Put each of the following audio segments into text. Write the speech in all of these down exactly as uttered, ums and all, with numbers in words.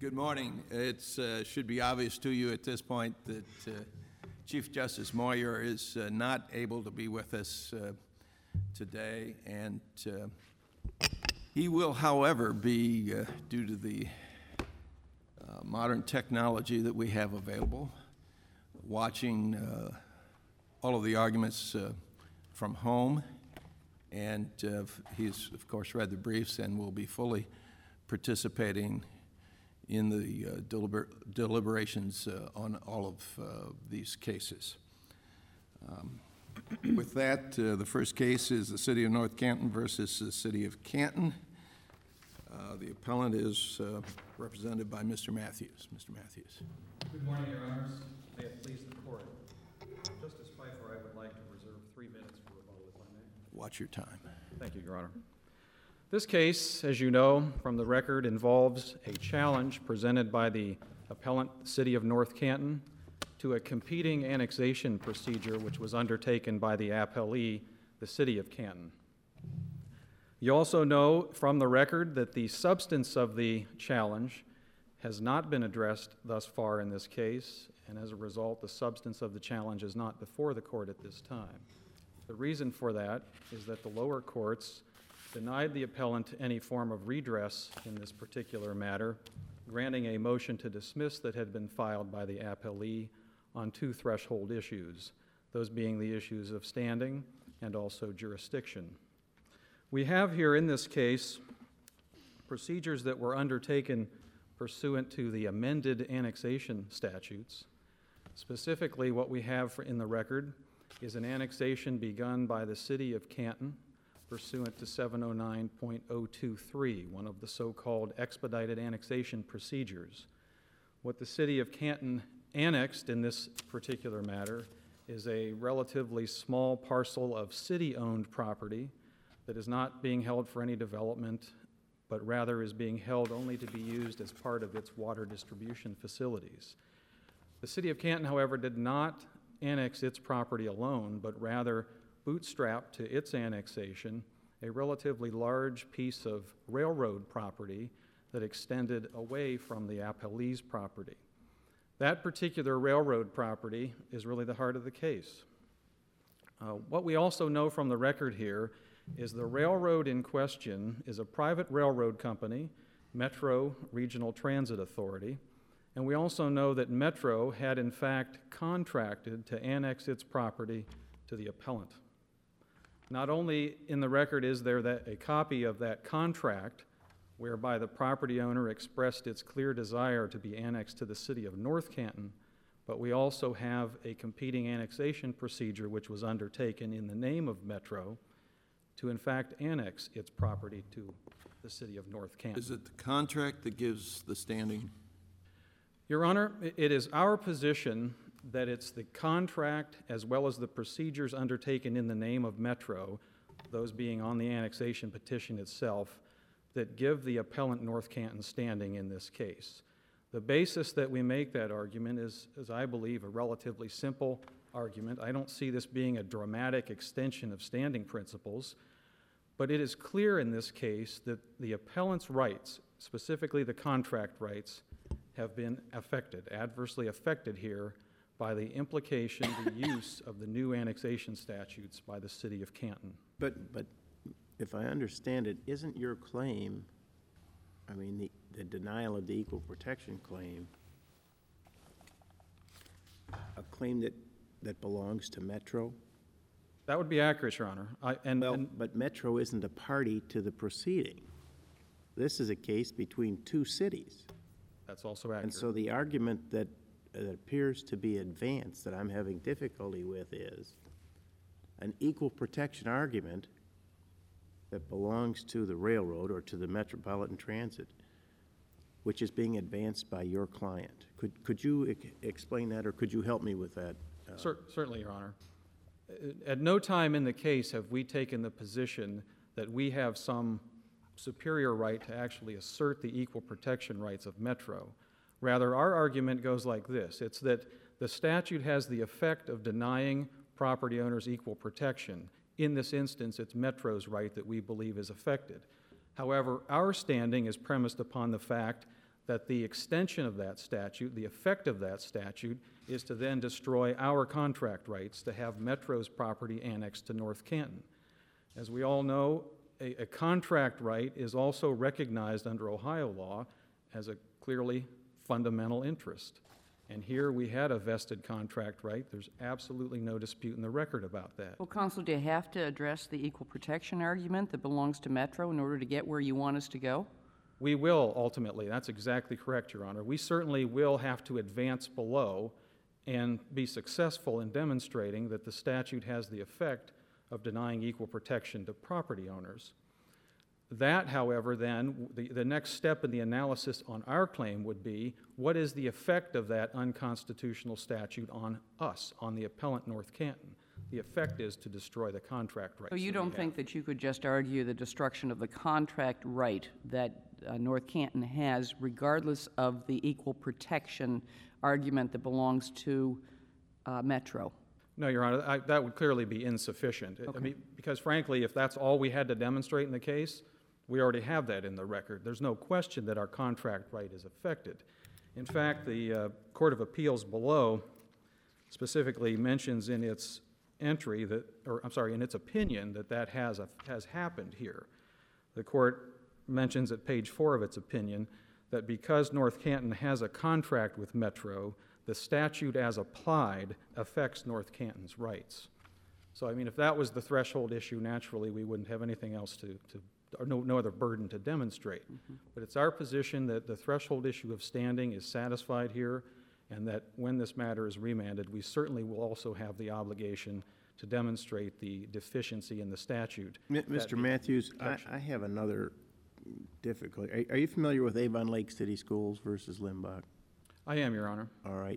Good morning. It uh, should be obvious to you at this point that uh, Chief Justice Moyer is uh, not able to be with us uh, today, and uh, he will, however, be, uh, due to the uh, modern technology that we have available, watching uh, all of the arguments uh, from home, and uh, he's, of course, read the briefs and will be fully participating in the uh, deliber deliberations uh, on all of uh, these cases. Um, with that, uh, the first case is the City of North Canton versus the City of Canton. Uh, the appellant is uh, represented by Mister Matthews. Mister Matthews. Good morning, Your Honors. May it please the Court. Justice Pfeiffer, I would like to reserve three minutes for rebuttal, if I may. Watch your time. Thank you, Your Honor. This case, as you know from the record, involves a challenge presented by the appellant, City of North Canton, to a competing annexation procedure which was undertaken by the appellee, the City of Canton. You also know from the record that the substance of the challenge has not been addressed thus far in this case, and as a result, the substance of the challenge is not before the court at this time. The reason for that is that the lower courts denied the appellant any form of redress in this particular matter, granting a motion to dismiss that had been filed by the appellee on two threshold issues, those being the issues of standing and also jurisdiction. We have here in this case procedures that were undertaken pursuant to the amended annexation statutes. Specifically, what we have in the record is an annexation begun by the City of Canton pursuant to seven oh nine point oh two three, one of the so-called expedited annexation procedures. What the City of Canton annexed in this particular matter is a relatively small parcel of city-owned property that is not being held for any development, but rather is being held only to be used as part of its water distribution facilities. The City of Canton, however, did not annex its property alone, but rather bootstrapped to its annexation a relatively large piece of railroad property that extended away from the appellee's property. That particular railroad property is really the heart of the case. Uh, what we also know from the record here is the railroad in question is a private railroad company, Metro Regional Transit Authority, and we also know that Metro had in fact contracted to annex its property to the appellant. Not only in the record is there that a copy of that contract whereby the property owner expressed its clear desire to be annexed to the City of North Canton, but we also have a competing annexation procedure which was undertaken in the name of Metro to in fact annex its property to the City of North Canton. Is it the contract that gives the standing? Your Honor, it is our position that it's the contract as well as the procedures undertaken in the name of Metro, those being on the annexation petition itself, that give the appellant North Canton standing in this case. The basis that we make that argument is, is, I believe, a relatively simple argument. I don't see this being a dramatic extension of standing principles, but it is clear in this case that the appellant's rights, specifically the contract rights, have been affected, adversely affected here by the implication, the use of the new annexation statutes by the City of Canton. But, but if I understand it, isn't your claim, I mean, the, the denial of the equal protection claim, a claim that, that belongs to Metro? That would be accurate, Your Honor. I, and, well, and, but Metro isn't a party to the proceeding. This is a case between two cities. That's also accurate. And so the argument that that appears to be advanced that I'm having difficulty with is an equal protection argument that belongs to the railroad or to the Metropolitan Transit, which is being advanced by your client. Could, could you e explain that, or could you help me with that? Uh, Cer certainly, Your Honor. At no time in the case have we taken the position that we have some superior right to actually assert the equal protection rights of Metro. Rather, our argument goes like this. It's that the statute has the effect of denying property owners equal protection. In this instance, it's Metro's right that we believe is affected. However, our standing is premised upon the fact that the extension of that statute, the effect of that statute, is to then destroy our contract rights to have Metro's property annexed to North Canton. As we all know, a, a contract right is also recognized under Ohio law as a clearly fundamental interest. And here we had a vested contract right. There's absolutely no dispute in the record about that. Well, Counsel, do you have to address the equal protection argument that belongs to Metro in order to get where you want us to go? We will ultimately. That's exactly correct, Your Honor. We certainly will have to advance below and be successful in demonstrating that the statute has the effect of denying equal protection to property owners. That, however, then, the, the next step in the analysis on our claim would be, what is the effect of that unconstitutional statute on us, on the appellant North Canton? The effect is to destroy the contract rights. So you that we don't think have. that you could just argue the destruction of the contract right that uh, North Canton has, regardless of the equal protection argument that belongs to uh, Metro? No, Your Honor, I, that would clearly be insufficient. I Okay. mean, because frankly, if that's all we had to demonstrate in the case, we already have that in the record. There's no question that our contract right is affected. In fact, the uh, Court of Appeals below specifically mentions in its entry that, or I'm sorry, in its opinion, that that has, a, has happened here. The court mentions at page four of its opinion that because North Canton has a contract with Metro, the statute as applied affects North Canton's rights. So, I mean, if that was the threshold issue, naturally, we wouldn't have anything else to, to or no, no other burden to demonstrate. Mm-hmm. But it's our position that the threshold issue of standing is satisfied here, and that when this matter is remanded, we certainly will also have the obligation to demonstrate the deficiency in the statute. M- Mister Matthews, I, I have another difficulty. Are, are you familiar with Avon Lake City Schools versus Limbach? I am, Your Honor. All right.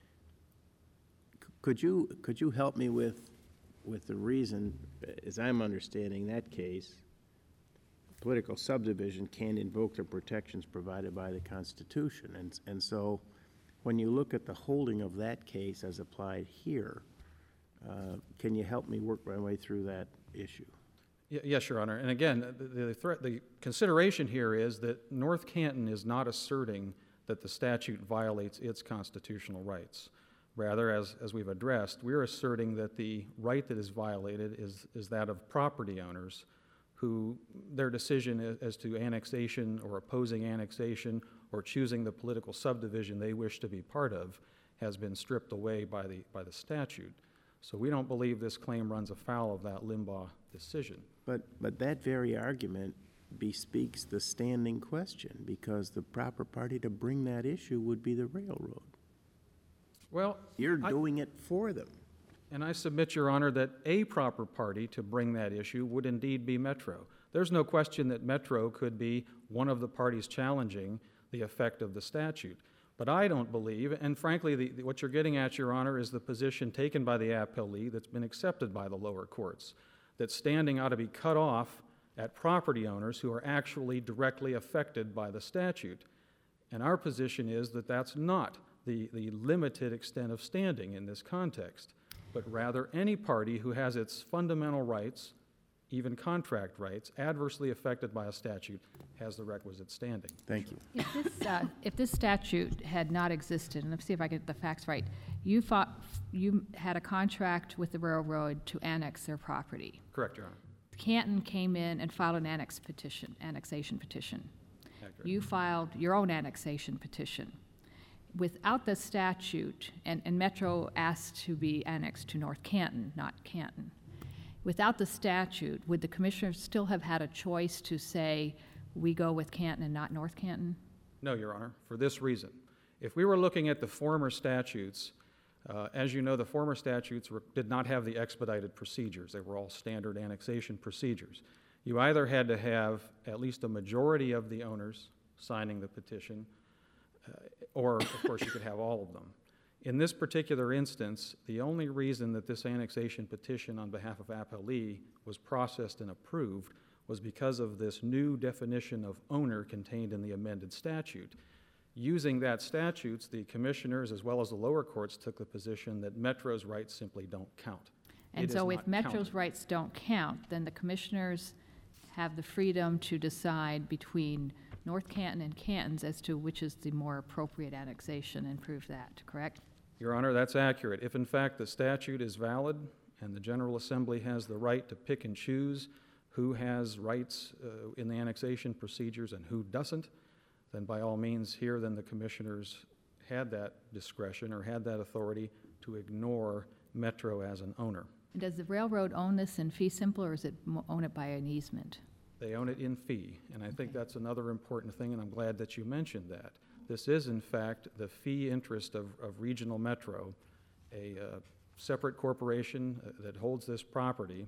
C- Could you, could you help me with, with the reason, as I'm understanding that case, political subdivision can invoke the protections provided by the Constitution. And, and so when you look at the holding of that case as applied here, uh, can you help me work my way through that issue? Y- Yes, Your Honor. And again, the, the, threat, the consideration here is that North Canton is not asserting that the statute violates its constitutional rights. Rather, as, as we've addressed, we're asserting that the right that is violated is, is that of property owners who their decision as to annexation or opposing annexation or choosing the political subdivision they wish to be part of has been stripped away by the, by the statute. So we don't believe this claim runs afoul of that Limbaugh decision. But, but that very argument bespeaks the standing question, because the proper party to bring that issue would be the railroad. Well, You're I- doing it for them. And I submit, Your Honor, that a proper party to bring that issue would indeed be Metro. There's no question that Metro could be one of the parties challenging the effect of the statute. But I don't believe, and frankly, the, what you're getting at, Your Honor, is the position taken by the appellee that's been accepted by the lower courts, that standing ought to be cut off at property owners who are actually directly affected by the statute. And our position is that that's not the, the limited extent of standing in this context, but rather any party who has its fundamental rights, even contract rights, adversely affected by a statute has the requisite standing. Thank you. If this, uh, if this statute had not existed, and let's see if I get the facts right, you fought, you had a contract with the railroad to annex their property. Correct, Your Honor. Canton came in and filed an annex petition, annexation petition. Accurate. You filed your own annexation petition. Without the statute, and, and Metro asked to be annexed to North Canton, not Canton. Without the statute, would the commissioners still have had a choice to say, we go with Canton and not North Canton? No, Your Honor, for this reason. If we were looking at the former statutes, uh, as you know, the former statutes were, did not have the expedited procedures. They were all standard annexation procedures. You either had to have at least a majority of the owners signing the petition, uh, or, of course, you could have all of them. In this particular instance, the only reason that this annexation petition on behalf of appellee was processed and approved was because of this new definition of owner contained in the amended statute. Using that statute, the commissioners as well as the lower courts took the position that Metro's rights simply don't count. And It is so if not Metro's counted. rights don't count, then the commissioners have the freedom to decide between North Canton and Cantons as to which is the more appropriate annexation and prove that, correct? Your Honor, that's accurate. If in fact the statute is valid and the General Assembly has the right to pick and choose who has rights uh, in the annexation procedures and who doesn't, then by all means here, then the commissioners had that discretion or had that authority to ignore Metro as an owner. And does the railroad own this in fee simple, or is it mo- own it by an easement? They own it in fee, and I think that's another important thing, and I'm glad that you mentioned that. This is, in fact, the fee interest of, of Regional Metro, a uh, separate corporation uh, that holds this property.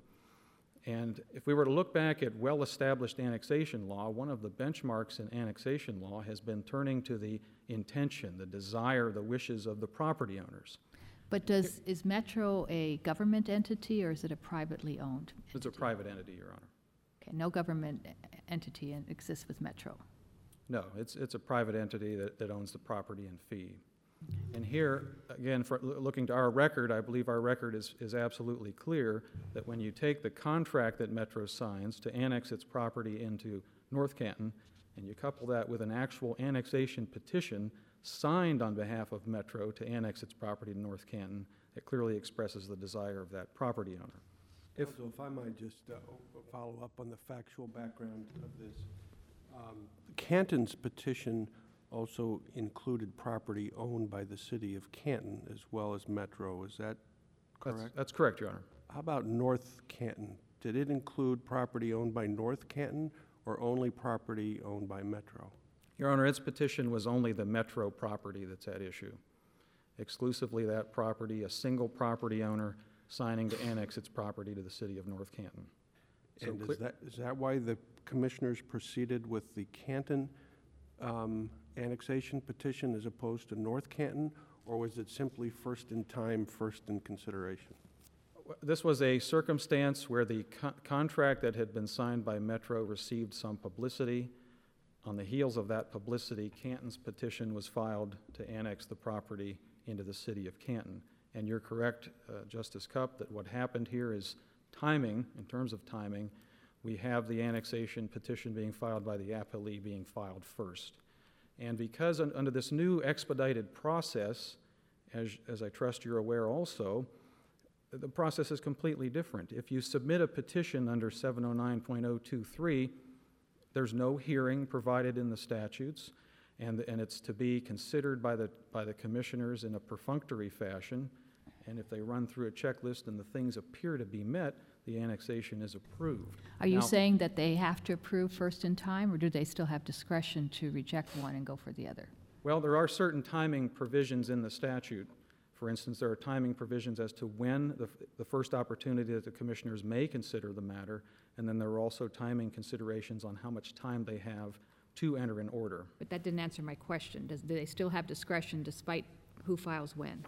And if we were to look back at well-established annexation law, one of the benchmarks in annexation law has been turning to the intention, the desire, the wishes of the property owners. But does, is Metro a government entity, or is it a privately owned? It's a private entity, Your Honor. Okay, no government e- entity en- exists with Metro. No, it's, it's a private entity that, that owns the property in fee. And here, again, for loo- looking to our record, I believe our record is, is absolutely clear that when you take the contract that Metro signs to annex its property into North Canton, and you couple that with an actual annexation petition signed on behalf of Metro to annex its property to North Canton, it clearly expresses the desire of that property owner. If- Counsel, if I might just uh, follow up on the factual background of this. Um, Canton's petition also included property owned by the city of Canton as well as Metro. Is that That's- correct? That's correct, Your Honor. How about North Canton? Did it include property owned by North Canton or only property owned by Metro? Your Honor, its petition was only the Metro property that's at issue. Exclusively that property, a single property owner signing to annex its property to the city of North Canton. So And clear- is that, is that why the commissioners proceeded with the Canton um, annexation petition as opposed to North Canton? Or was it simply first in time, first in consideration? This was a circumstance where the co- contract that had been signed by Metro received some publicity. On the heels of that publicity, Canton's petition was filed to annex the property into the city of Canton. And you're correct, uh, Justice Cupp, that what happened here is timing, in terms of timing, we have the annexation petition being filed by the appellee being filed first. And because un- under this new expedited process, as, as I trust you're aware also, the process is completely different. If you submit a petition under seven oh nine point oh two three, there's no hearing provided in the statutes, and, and it's to be considered by the, by the commissioners in a perfunctory fashion. And if they run through a checklist and the things appear to be met, the annexation is approved. Are you Now- saying that they have to approve first in time, or do they still have discretion to reject one and go for the other? Well, there are certain timing provisions in the statute. For instance, there are timing provisions as to when the, the first opportunity that the commissioners may consider the matter, and then there are also timing considerations on how much time they have to enter an order. But that didn't answer my question. Does, do they still have discretion despite who files when?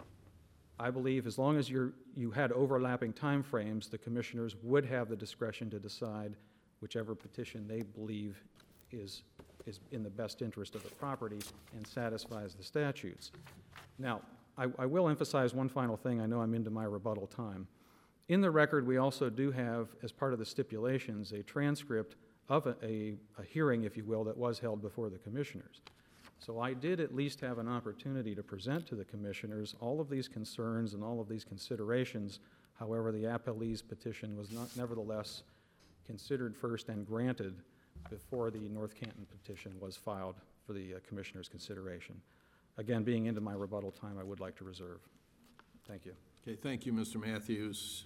I believe as long as you're, you had overlapping timeframes, the commissioners would have the discretion to decide whichever petition they believe is, is in the best interest of the property and satisfies the statutes. Now, I, I will emphasize one final thing. I know I'm into my rebuttal time. In the record, we also do have, as part of the stipulations, a transcript of a, a, a hearing, if you will, that was held before the commissioners. So I did at least have an opportunity to present to the commissioners all of these concerns and all of these considerations. However, the appellee's petition was not nevertheless considered first and granted before the North Canton petition was filed for the uh, commissioners' consideration. Again, being into my rebuttal time, I would like to reserve. Thank you. Okay, thank you, Mister Matthews.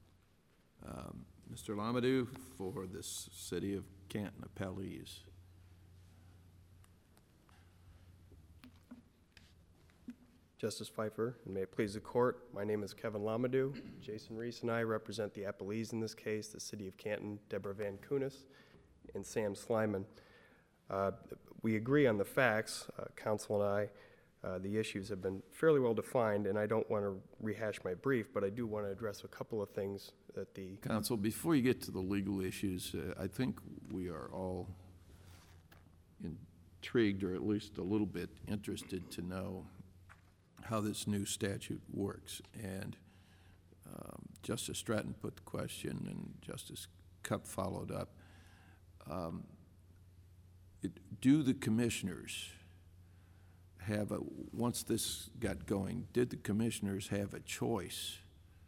Um, Mister Lamadou for this City of Canton appellees. Justice Pfeiffer, and may it please the court, my name is Kevin Lamadou. Jason Reese and I represent the appellees in this case, the City of Canton, Deborah Van Kunis, and Sam Slyman. Uh, we agree on the facts, uh, counsel and I. Uh, the issues have been fairly well defined, and I don't want to rehash my brief, but I do want to address a couple of things that the... Counsel, before you get to the legal issues, uh, I think we are all intrigued, or at least a little bit interested to know how this new statute works. And um, Justice Stratton put the question, and Justice Cupp followed up. Um, it, do the commissioners have a, once this got going, did the commissioners have a choice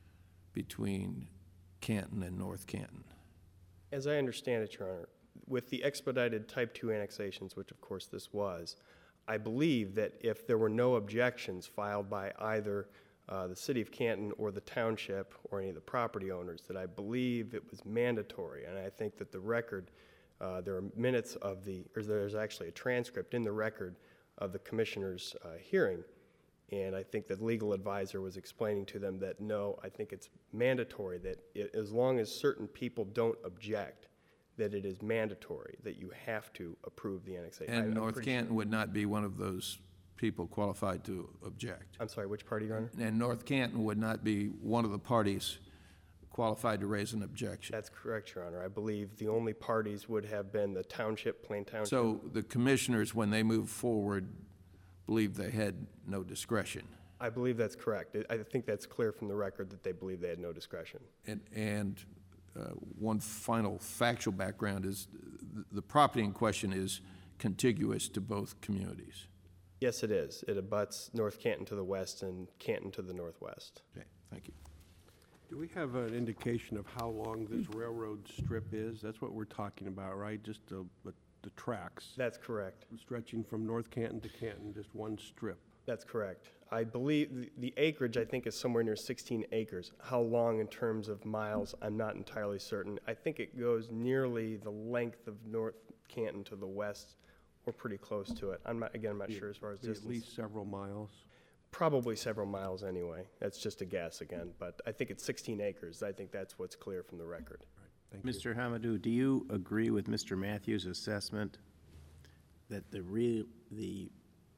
between Canton and North Canton? As I understand it, Your Honor, with the expedited type two annexations, which of course this was, I believe that if there were no objections filed by either uh, the city of Canton or the township or any of the property owners, that I believe it was mandatory. And I think that the record, uh, there are minutes of the, or there's actually a transcript in the record of the commissioner's uh, hearing. And I think that the legal advisor was explaining to them that, no, I think it's mandatory that it, as long as certain people don't object, that it is mandatory that you have to approve the annexation. I- And I'm North pretty sure- Canton would not be one of those people qualified to object. I'm sorry, which party, Your Honor? And North Canton would not be one of the parties qualified to raise an objection. That's correct, Your Honor. I believe the only parties would have been the township, Plain Township. So the commissioners, when they moved forward, believed they had no discretion. I believe that's correct. I I think that's clear from the record that they believe they had no discretion. And, and uh, one final factual background is th- the property in question is contiguous to both communities. Yes, it is. It abuts North Canton to the west and Canton to the northwest. Okay, thank you. Do we have an indication of how long this railroad strip is? That's what we're talking about, right? Just the, the the tracks That's correct. stretching from North Canton to Canton, just one strip. That's correct. I believe the- the acreage, I think, is somewhere near sixteen acres. How long in terms of miles, I'm not entirely certain. I think it goes nearly the length of North Canton to the west, or pretty close to it. I'm not, again, I'm not sure as far as Be At distance. least several miles. Probably several miles anyway. That's just a guess again, but I think it's sixteen acres. I think that's what's clear from the record. Thank you. Mister Hamadou, do you agree with Mister Matthews' assessment that the real, the,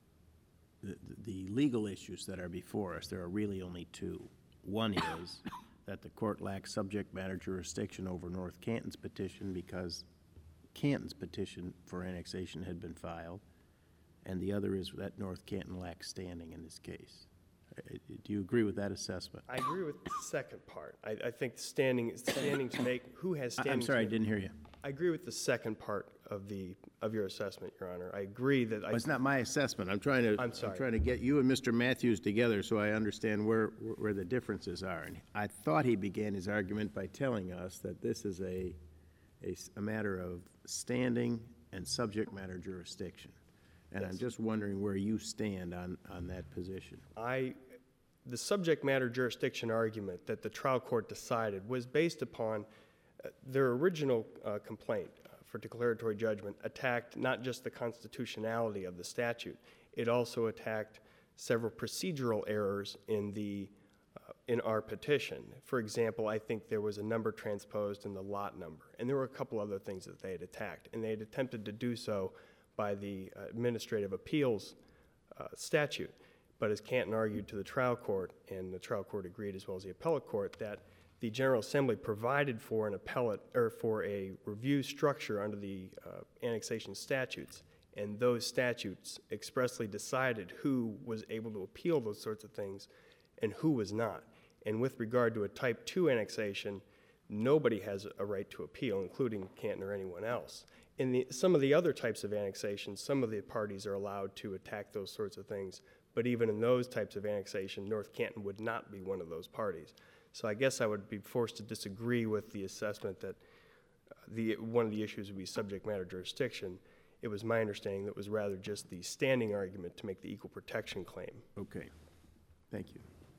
the, the legal issues that are before us, there are really only two? One is that the court lacks subject matter jurisdiction over North Canton's petition because Canton's petition for annexation had been filed, and the other is that North Canton lacks standing in this case. Uh, Do you agree with that assessment? I agree with the second part. I, I think standing, standing to make, who has I- standing? I'm to sorry, I make- didn't hear you. I agree with the second part of the, of your assessment, Your Honor. I agree that I. Well, it's not my assessment. I'm trying to. I'm sorry. trying to get you and Mister Matthews together so I understand where, where the differences are. And I thought he began his argument by telling us that this is a, a, s- a matter of standing and subject matter jurisdiction. And I'm Yes. just wondering where you stand on, on that position. I, the subject matter jurisdiction argument that the trial court decided was based upon uh, their original uh, complaint uh, for declaratory judgment attacked not just the constitutionality of the statute, it also attacked several procedural errors in the, uh, in our petition. For example, I think there was a number transposed in the lot number, and there were a couple other things that they had attacked, and they had attempted to do so by the uh, administrative appeals uh, statute. But as Canton argued to the trial court, and the trial court agreed as well as the appellate court, that the General Assembly provided for an appellate, or for a review structure under the uh, annexation statutes, and those statutes expressly decided who was able to appeal those sorts of things and who was not. And with regard to a type two annexation, nobody has a right to appeal, including Canton or anyone else. In the, some of the other types of annexations, some of the parties are allowed to attack those sorts of things, but even in those types of annexation, North Canton would not be one of those parties. So I guess I would be forced to disagree with the assessment that uh, the, one of the issues would be subject matter jurisdiction. It was my understanding that it was rather just the standing argument to make the equal protection claim. Okay. Thank you.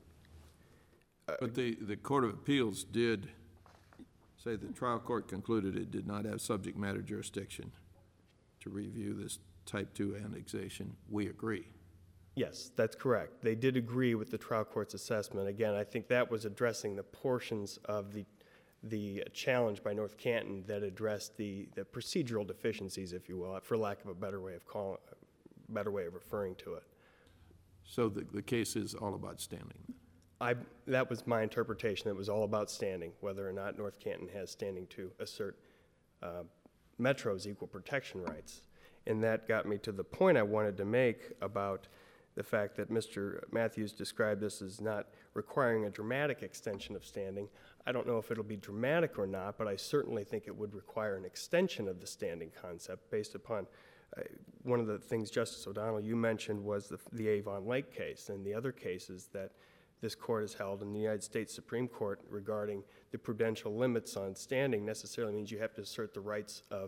But the, the Court of Appeals did say the trial court concluded it did not have subject matter jurisdiction to review this type two annexation. We agree. Yes, that's correct. They did agree with the trial court's assessment. Again, I think that was addressing the portions of the, the challenge by North Canton that addressed the, the procedural deficiencies, if you will, for lack of a better way of calling, better way of referring to it. So the, the case is all about standing. I, that was my interpretation. It was all about standing, whether or not North Canton has standing to assert uh, Metro's equal protection rights. And that got me to the point I wanted to make about the fact that Mister Matthews described this as not requiring a dramatic extension of standing. I don't know if it'll be dramatic or not, but I certainly think it would require an extension of the standing concept based upon uh, one of the things, Justice O'Donnell, you mentioned was the, the Avon Lake case and the other cases that this court has held in the United States Supreme Court regarding the prudential limits on standing necessarily means you have to assert the rights of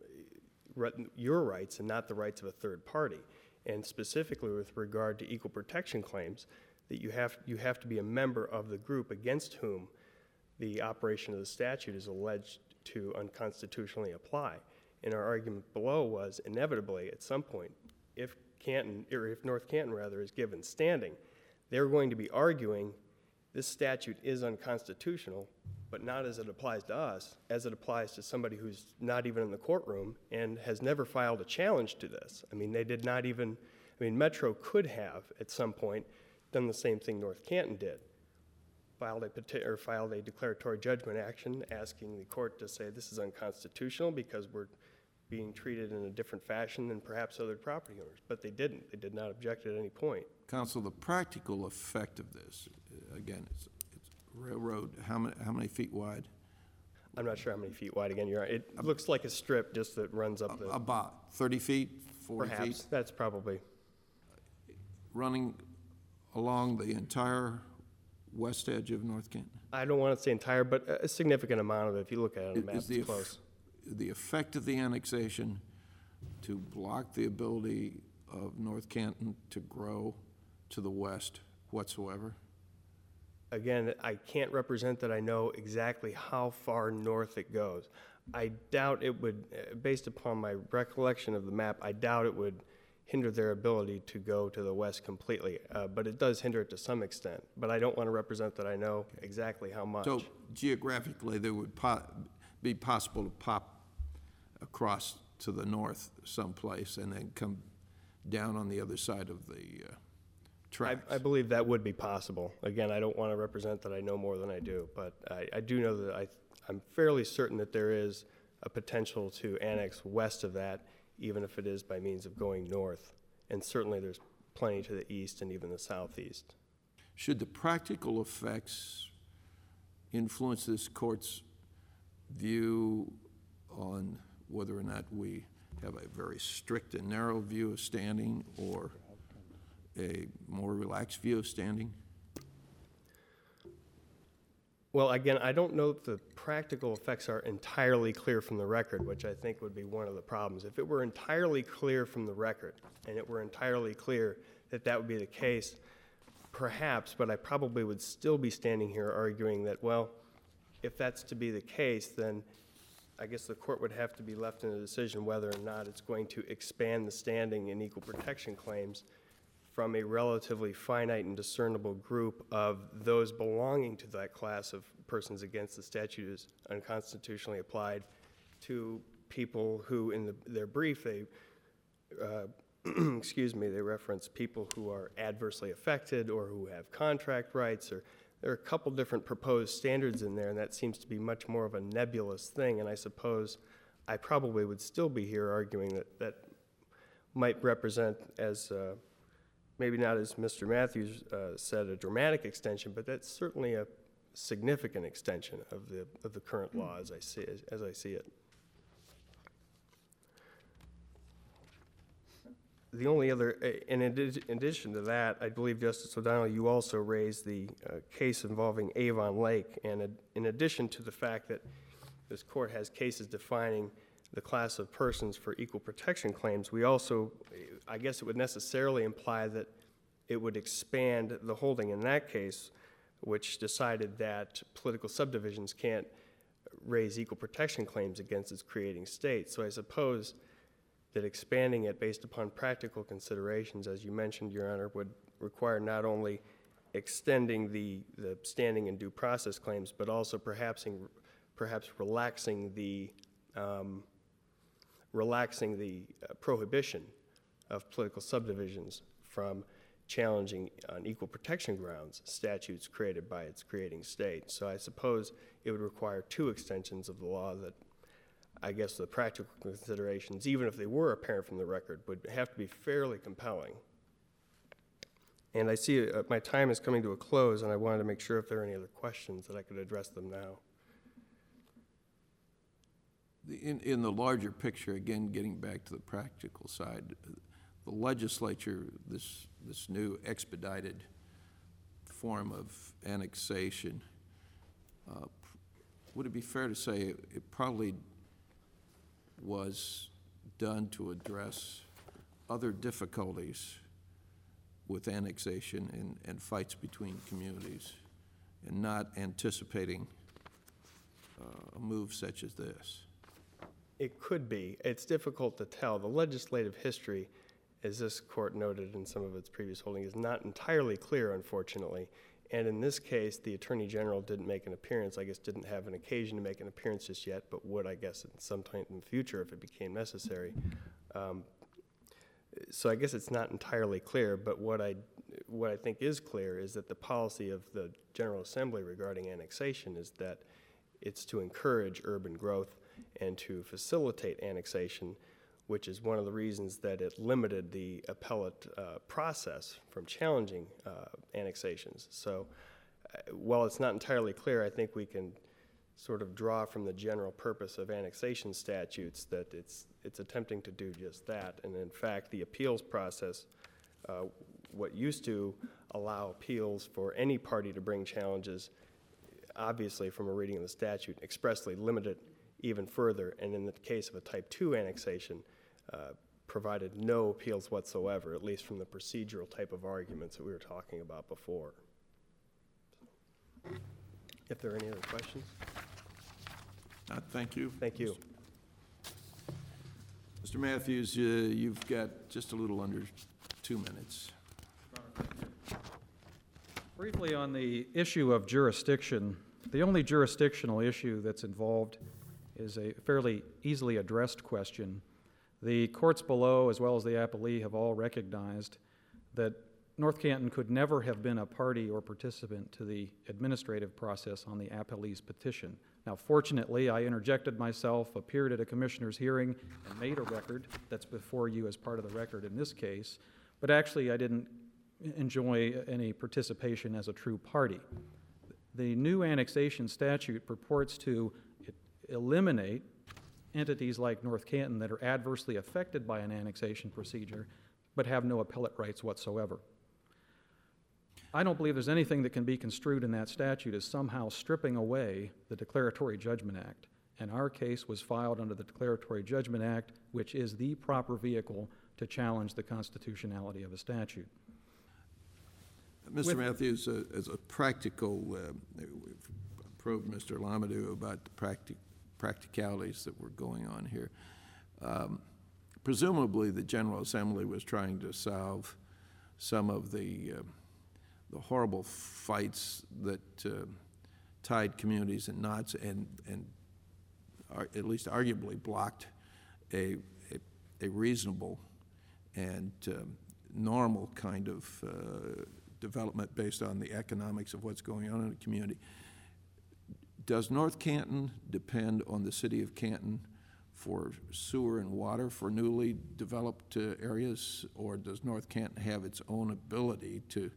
your rights and not the rights of a third party. And specifically with regard to equal protection claims, that you have, you have to be a member of the group against whom the operation of the statute is alleged to unconstitutionally apply. And our argument below was inevitably at some point, if Canton, or if North Canton rather, is given standing, they're going to be arguing this statute is unconstitutional, but not as it applies to us, as it applies to somebody who's not even in the courtroom and has never filed a challenge to this. I mean, they did not even, I mean, Metro could have at some point done the same thing North Canton did, filed a peti- or filed a declaratory judgment action asking the court to say this is unconstitutional because we're being treated in a different fashion than perhaps other property owners. But they didn't. They did not object at any point. Counsel, the practical effect of this, uh, again, it's, it's railroad, how many, how many feet wide? I'm not sure how many feet wide. Again, you're right. It looks like a strip just that runs up the, About thirty feet, forty feet? perhaps. That's probably, Running along the entire west edge of North Canton? I don't want to say entire, but a significant amount of it. If you look at it on the map, Is the it's eff- close. The effect of the annexation to block the ability of North Canton to grow to the west whatsoever? Again, I can't represent that I know exactly how far north it goes. I doubt it would, uh, based upon my recollection of the map, I doubt it would hinder their ability to go to the west completely. Uh, but it does hinder it to some extent. But I don't want to represent that I know exactly how much. So geographically, there would po- be possible to pop across to the north someplace and then come down on the other side of the uh, I, tracks. I believe that would be possible. Again, I don't want to represent that I know more than I do, but I, I do know that I, I'm fairly certain that there is a potential to annex west of that, even if it is by means of going north. And certainly there's plenty to the east and even the southeast. Should the practical effects influence this court's view on whether or not we have a very strict and narrow view of standing or a more relaxed view of standing? Well, again, I don't know if the practical effects are entirely clear from the record, which I think would be one of the problems. If it were entirely clear from the record, and it were entirely clear that that would be the case, perhaps, but I probably would still be standing here arguing that, well, if that's to be the case, then I guess the court would have to be left in a decision whether or not it's going to expand the standing and equal protection claims from a relatively finite and discernible group of those belonging to that class of persons against the statute is unconstitutionally applied to people who, in the, their brief, they, uh, excuse me, they reference people who are adversely affected or who have contract rights, or there are a couple different proposed standards in there, and that seems to be much more of a nebulous thing, and I suppose I probably would still be here arguing that that might represent as uh, maybe not as Mister Matthews uh, said, a dramatic extension, but that's certainly a significant extension of the of the current law as I see it, as I see it. The only other, uh, in, addi- in addition to that, I believe Justice O'Donnell, you also raised the uh, case involving Avon Lake, and uh, in addition to the fact that this court has cases defining the class of persons for equal protection claims, we also, I guess it would necessarily imply that it would expand the holding in that case, which decided that political subdivisions can't raise equal protection claims against its creating state. So I suppose that expanding it based upon practical considerations, as you mentioned, Your Honor, would require not only extending the, the standing and due process claims, but also perhaps, perhaps relaxing the um, relaxing the uh, prohibition of political subdivisions from challenging on equal protection grounds statutes created by its creating state. So I suppose it would require two extensions of the law that I guess the practical considerations, even if they were apparent from the record, would have to be fairly compelling. And I see uh, my time is coming to a close, and I wanted to make sure if there are any other questions that I could address them now. the- in, in the larger picture, again, getting back to the practical side, the legislature, this, this new expedited form of annexation, uh, would it be fair to say it, it probably was done to address other difficulties with annexation and, and fights between communities, and not anticipating uh, a move such as this? It could be. It's difficult to tell. The legislative history, as this court noted in some of its previous holdings, is not entirely clear, unfortunately. And in this case, the Attorney General didn't make an appearance. I guess didn't have an occasion to make an appearance just yet, but would, I guess, at some time in the future if it became necessary. Um, so I guess it's not entirely clear, but what I, what I think is clear is that the policy of the General Assembly regarding annexation is that it's to encourage urban growth and to facilitate annexation, which is one of the reasons that it limited the appellate uh, process from challenging uh, annexations. So uh, while it's not entirely clear, I think we can sort of draw from the general purpose of annexation statutes that it's, it's attempting to do just that. And in fact, the appeals process, uh, what used to allow appeals for any party to bring challenges, obviously from a reading of the statute, expressly limited even further, and in the case of a type two annexation, uh, provided no appeals whatsoever, at least from the procedural type of arguments that we were talking about before. If there are any other questions? Uh, Thank you. Thank you. Mister Matthews, uh, you've got just a little under two minutes. Briefly on the issue of jurisdiction, the only jurisdictional issue that's involved is a fairly easily addressed question. The courts below, as well as the appellee, have all recognized that North Canton could never have been a party or participant to the administrative process on the appellee's petition. Now, fortunately, I interjected myself, appeared at a commissioner's hearing, and made a record that's before you as part of the record in this case, but actually I didn't enjoy any participation as a true party. The new annexation statute purports to eliminate entities like North Canton that are adversely affected by an annexation procedure but have no appellate rights whatsoever. I don't believe there's anything that can be construed in that statute as somehow stripping away the Declaratory Judgment Act, and our case was filed under the Declaratory Judgment Act, which is the proper vehicle to challenge the constitutionality of a statute. Mister With- Matthews, uh, as a practical, uh, we've probed Mister Lamadou about the practic practicalities that were going on here. Um, presumably, the General Assembly was trying to solve some of the uh, the horrible fights that uh, tied communities in knots and and are, at least arguably blocked a a, a reasonable and um, normal kind of uh, development based on the economics of what's going on in the community. Does North Canton depend on the city of Canton for sewer and water for newly developed uh, areas, or does North Canton have its own ability to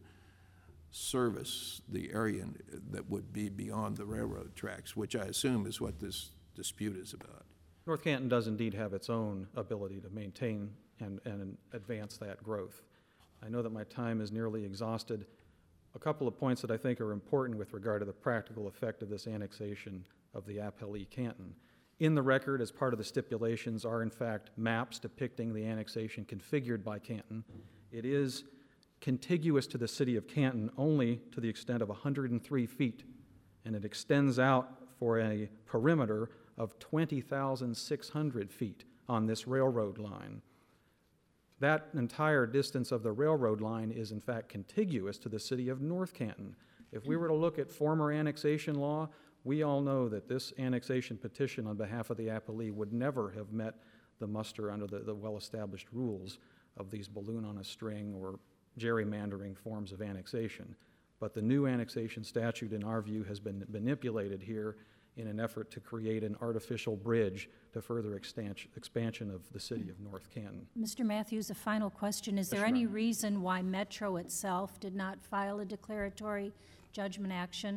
service the area that would be beyond the railroad tracks, which I assume is what this dispute is about? North Canton does indeed have its own ability to maintain and, and advance that growth. I know that my time is nearly exhausted. A couple of points that I think are important with regard to the practical effect of this annexation of the appellee Canton. In the record, as part of the stipulations, are in fact maps depicting the annexation configured by Canton. It is contiguous to the city of Canton only to the extent of one hundred three feet, and it extends out for a perimeter of twenty thousand six hundred feet on this railroad line. That entire distance of the railroad line is in fact contiguous to the city of North Canton. If we were to look at former annexation law, we all know that this annexation petition on behalf of the appellee would never have met the muster under the, the well-established rules of these balloon on a string or gerrymandering forms of annexation. But the new annexation statute, in our view, has been manipulated here in an effort to create an artificial bridge to further expansion, expansion of the city of North Canton. Mister Matthews, a final question. Is there Yes, any Your Honor. reason why Metro itself did not file a declaratory judgment action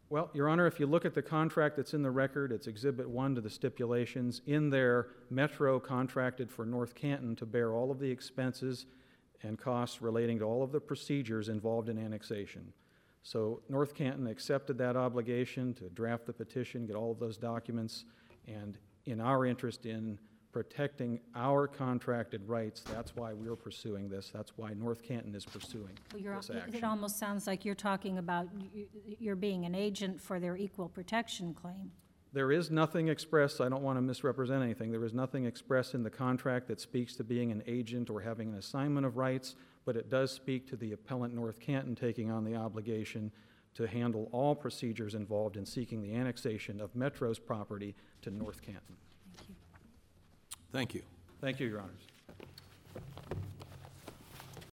Well, Your Honor, if you look at the contract that's in the record, it's Exhibit one to the stipulations. In there, Metro contracted for North Canton to bear all of the expenses and costs relating to all of the procedures involved in annexation. So North Canton accepted that obligation to draft the petition, get all of those documents, and in our interest in protecting our contracted rights, that's why we're pursuing this. That's why North Canton is pursuing Well, you're- this It action. almost sounds like you're talking about y- y- you're being an agent for their equal protection claim. There is nothing expressed, I don't want to misrepresent anything, there is nothing expressed in the contract that speaks to being an agent or having an assignment of rights, but it does speak to the appellant North Canton taking on the obligation to handle all procedures involved in seeking the annexation of Metro's property to North Canton. Thank you. Thank you, Your Honors.